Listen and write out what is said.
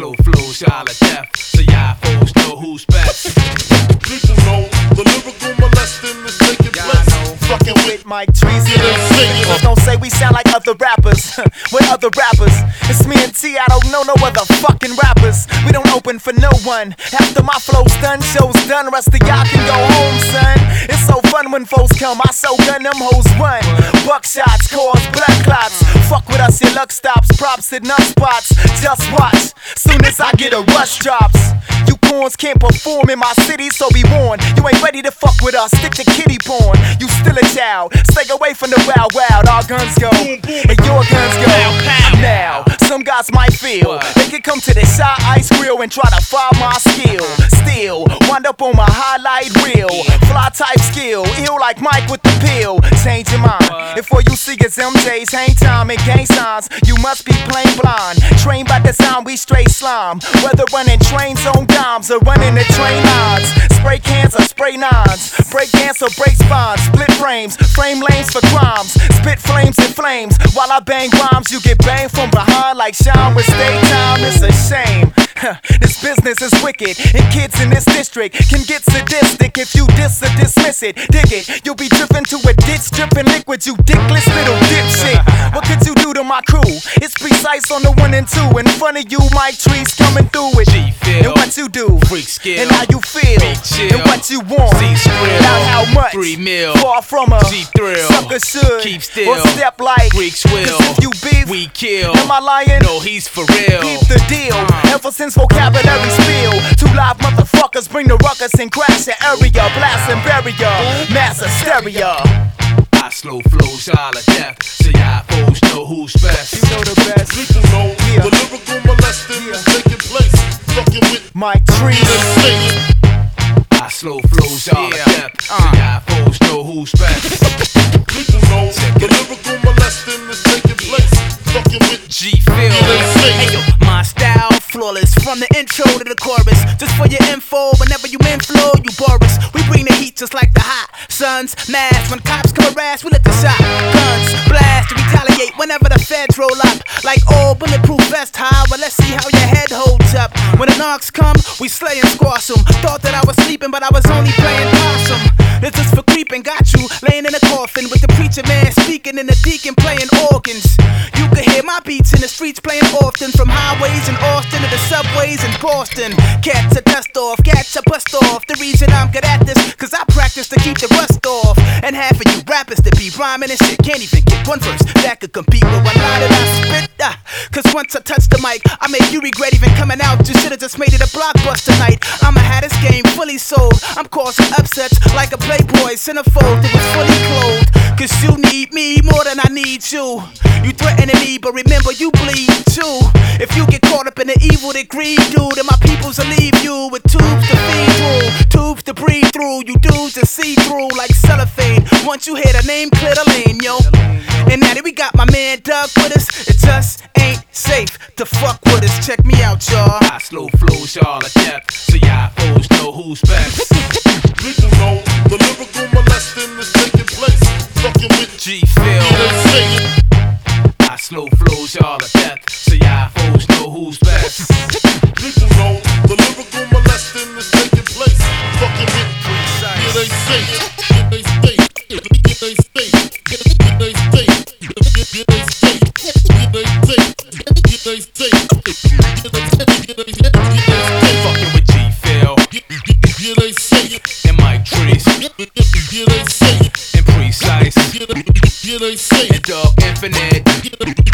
slow flows, y'all are deaf, so y'all folks know who's best. People know the lyrical molesting is taking place. Fucking with Mike Treasy. Don't say we sound like other rappers. What other rappers? It's me and T, I don't know no other fucking rappers. We don't open for no one. After my flow's done, show's done, rest of y'all can go home, son. It's so fun when foes come, I so gun them hoes run. Buckshots cause blood clots. Fuck with us, your luck stops. Props at enough spots. Just watch. Soon as I get a rush drops. You corns can't perform in my city, so be warned. You ain't ready to fuck with us, stick to kitty porn. You still a child, stay away from the wild wild. Our guns go, and your guns go. Now, some guys might feel they could come to the Shy Ice Grill and try to find my skill. Still, wind up on my highlight reel. Fly type skill, ill like Mike with the pill. Change your mind, if all you see is MJ's hang time and gang signs, you must be plain blind. Trained by design, we straight slime. Whether running trains on dimes or running the train lines. Spray cans or spray nines. Break dance or break spines. Split frames, frame lanes for crimes. Spit flames and flames. While I bang rhymes, you get banged from behind like Sean with state time. It's a shame. This business is wicked, and kids in this district can get sadistic if you diss or dismiss it. Dig it, you'll be driven to a ditch, dripping liquid, you dickless little dipshit. What could you do to my crew? It's precise on the 1 and 2. In front of you, Mike Trees coming through it. G-Phil, and what you do, freak skill, and how you feel, and what you want, not how much. 3 mil, far from a G-Thrill, sucker should keep still, or step like Greeks will. Cause if you beef, we kill. Am I lying? No, he's for real. Keep the deal. Ever since vocabulary spill, 2 live motherfuckers bring the ruckus and crash the area, blast and bury ya, mass hysteria. I slow flows, y'all are deaf, so y'all folks know who's best. You know the best. People know the lyrical molesting is taking place. Fucking with Mike Trees. I slow flows, y'all are deaf, so y'all folks know who's best. people know the lyrical molesting is taking place. Fucking with G-Phil. Hey yo, my style flawless from the intro to the chorus. Just for your info, whenever you men flow, you Boris. We bring the heat just like the hot suns. Mass when cops come harass, we let the shot guns blast to retaliate whenever the feds roll up. Like old bulletproof vest high. Well, let's see how your head holds up. When the knocks come, we slay and squash them. Thought that I was sleeping, but I was only playing possum. This is for creeping, got you laying in a coffin with the preacher man speaking and the deacon playing organs. You could hear my beats in the streets playing often, from highways in Austin to the subways in Boston. Cats are dust off, cats are bust off. The reason I'm good at this, cause I practice to keep the rust off. And half of you rappers that be rhyming and shit can't even get one verse that could compete with one line that I spit. Cause once I touch the mic, I make you regret even coming out. You should've just made it a blockbuster night. I'ma have this game fully sold. I'm causing upsets like a Playboy centerfold that was fully clothed. Cause you need me more than I need you. You threatening me, but remember you bleed too. If you get caught up in the evil that greed do, then my peoples will leave you with tubes to feed through, tubes to breathe through. You dudes to see through like cellophane. Once you hear the name, clear the lane, yo. And now that we got my man Doug with us, it just ain't safe to fuck with us. Check me out, y'all. I slow flows, y'all are deaf, so y'all folks know who's best. people know the lyrical molesting is taking place. Fucking with G-Phil. I slow flows, y'all are deaf, so y'all folks know who's best. people know the lyrical molesting is taking place. Fucking with here they say, here they stay, here they stay, here they stay, here they stay, here they stay, here they stay, Fucking with G-Phil here they say, and Mike Trees here they say, and Precise here they say. and Dog Infinite.